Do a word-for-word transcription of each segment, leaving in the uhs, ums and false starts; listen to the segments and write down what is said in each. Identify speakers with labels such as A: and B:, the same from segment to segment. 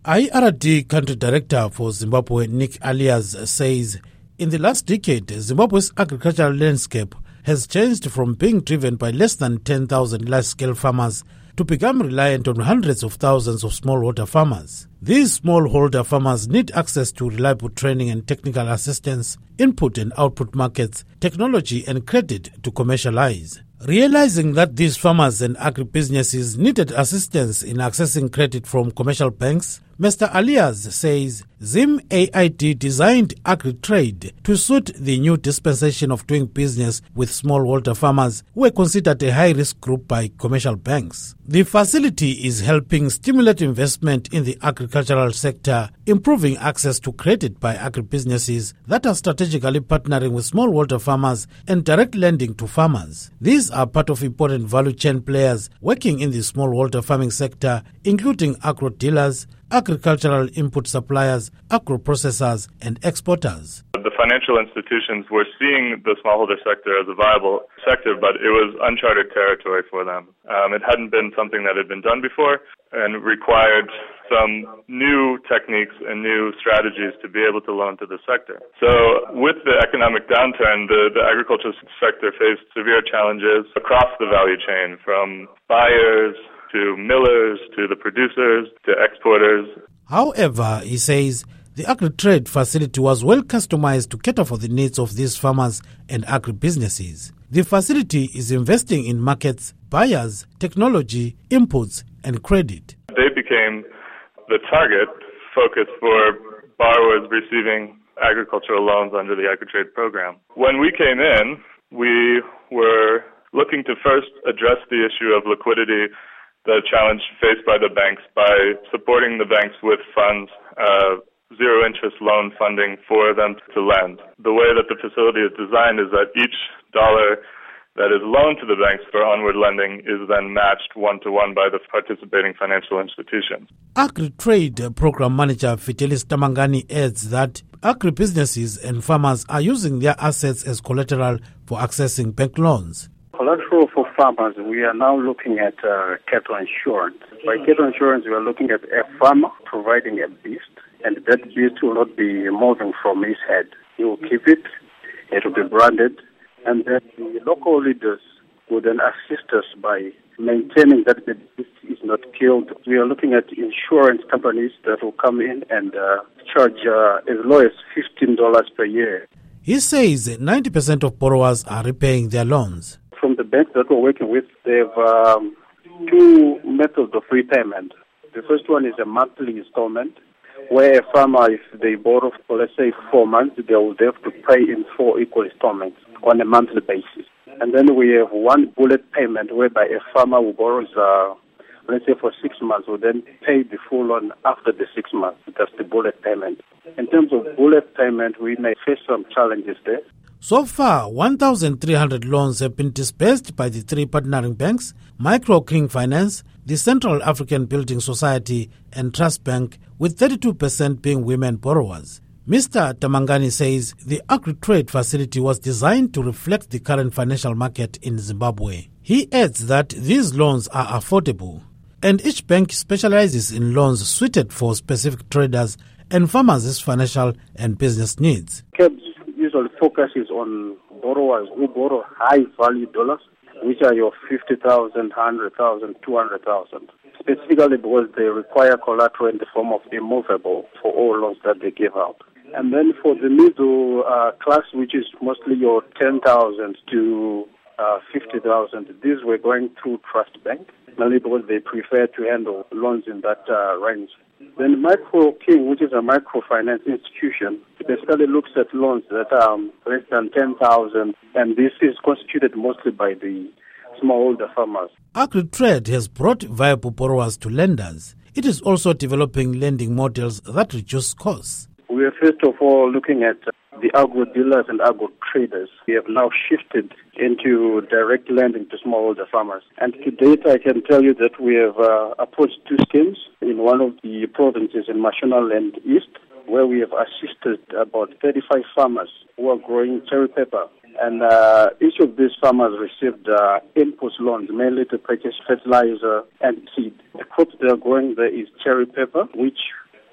A: I R D Country Director for Zimbabwe, Nick Alias, says in the last decade, Zimbabwe's agricultural landscape has changed from being driven by less than ten thousand large-scale farmers to become reliant on hundreds of thousands of smallholder farmers. These smallholder farmers need access to reliable training and technical assistance, input and output markets, technology and credit to commercialize. Realizing that these farmers and agribusinesses needed assistance in accessing credit from commercial banks, Mister Alias says Zim A I D designed AgriTrade to suit the new dispensation of doing business with smallholder farmers who were considered a high-risk group by commercial banks. The facility is helping stimulate investment in the agricultural sector, improving access to credit by agribusinesses that are strategically partnering with smallholder farmers and direct lending to farmers. These are part of important value chain players working in the smallholder farming sector, including agro dealers, agricultural input suppliers, agro-processors and exporters.
B: The financial institutions were seeing the smallholder sector as a viable sector, but it was uncharted territory for them. Um, it hadn't been something that had been done before and required some new techniques and new strategies to be able to loan to the sector. So with the economic downturn, the, the agriculture sector faced severe challenges across the value chain, from buyers to millers, to the producers, to exporters.
A: However, he says the AgriTrade facility was well customized to cater for the needs of these farmers and agribusinesses. The facility is investing in markets, buyers, technology, inputs, and credit.
B: They became the target focus for borrowers receiving agricultural loans under the AgriTrade program. When we came in, we were looking to first address the issue of liquidity, the challenge faced by the banks, by supporting the banks with funds, uh, zero interest loan funding for them to lend. The way that the facility is designed is that each dollar that is loaned to the banks for onward lending is then matched one-to-one by the participating financial institutions.
A: AgriTrade Program Manager Fidelis Tamangani adds that agribusinesses and farmers are using their assets as collateral for accessing bank loans.
C: Collateral for farmers, we are now looking at uh, cattle insurance. By cattle insurance, we are looking at a farmer providing a beast, and that beast will not be moving from his head. He will keep it, it will be branded, and then the local leaders will then assist us by maintaining that the beast is not killed. We are looking at insurance companies that will come in and uh, charge uh, as low as fifteen dollars per year.
A: He says ninety percent of borrowers are repaying their loans.
C: From the banks that we're working with, they have um, two methods of repayment. The first one is a monthly installment, where a farmer, if they borrow for, let's say, four months, they will have to pay in four equal installments on a monthly basis. And then we have one bullet payment, whereby a farmer who borrows, uh, let's say, for six months, will then pay the full loan after the six months. That's the bullet payment. In terms of bullet payment, we may face some challenges there.
A: So far, one thousand three hundred loans have been disbursed by the three partnering banks, Micro King Finance, the Central African Building Society and Trust Bank, with thirty-two percent being women borrowers. Mister Tamangani says the AgriTrade facility was designed to reflect the current financial market in Zimbabwe. He adds that these loans are affordable, and each bank specializes in loans suited for specific traders and farmers' financial and business needs.
C: Usually focuses on borrowers who borrow high-value dollars, which are your fifty thousand, one hundred thousand, two hundred thousand, specifically because they require collateral in the form of immovable for all loans that they give out. And then for the middle uh, class, which is mostly your ten thousand to uh, fifty thousand, these were going through Trust Bank, mainly because they prefer to handle loans in that uh, range. Then Micro King, which is a microfinance institution, basically looks at loans that are less than ten thousand, and this is constituted mostly by the smallholder farmers.
A: AgriTrade has brought viable borrowers to lenders. It is also developing lending models that reduce costs.
C: We are first of all looking at the agro dealers and agro traders. We have now shifted into direct lending to smallholder farmers. And to date, I can tell you that we have uh, approached two schemes in one of the provinces in Mashonaland East, where we have assisted about thirty-five farmers who are growing cherry pepper. And uh, each of these farmers received uh, input loans, mainly to purchase fertilizer and seed. The crops they are growing there is cherry pepper, which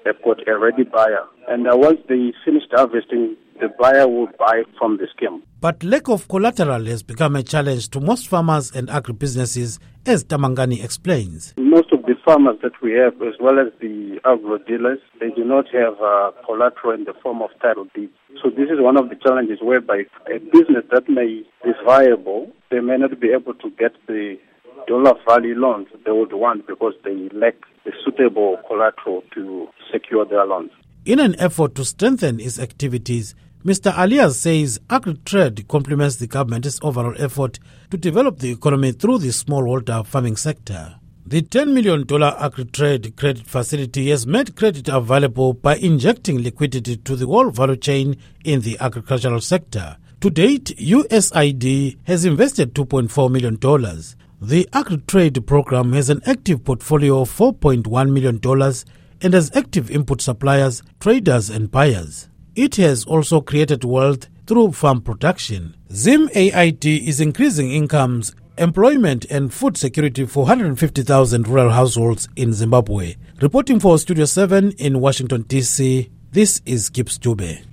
C: they've got a ready buyer. And uh, once they finish harvesting, the buyer will buy from the scheme.
A: But lack of collateral has become a challenge to most farmers and agribusinesses, as Tamangani explains.
C: Most of the farmers that we have, as well as the agro dealers, they do not have uh, collateral in the form of title deeds. So this is one of the challenges whereby a business that may be viable, they may not be able to get the dollar value loans they would want because they lack the suitable collateral to secure their loans.
A: In an effort to strengthen its activities, Mister Alias says agri-trade complements the government's overall effort to develop the economy through the smallholder farming sector. The ten million dollars agri-trade credit facility has made credit available by injecting liquidity to the whole value chain in the agricultural sector. To date, U S A I D has invested two point four million dollars. The agri-trade program has an active portfolio of four point one million dollars and has active input suppliers, traders and buyers. It has also created wealth through farm production. Zim A I D is increasing incomes, employment and food security for one hundred fifty thousand rural households in Zimbabwe. Reporting for Studio seven in Washington, D C, this is Gibbs Dube.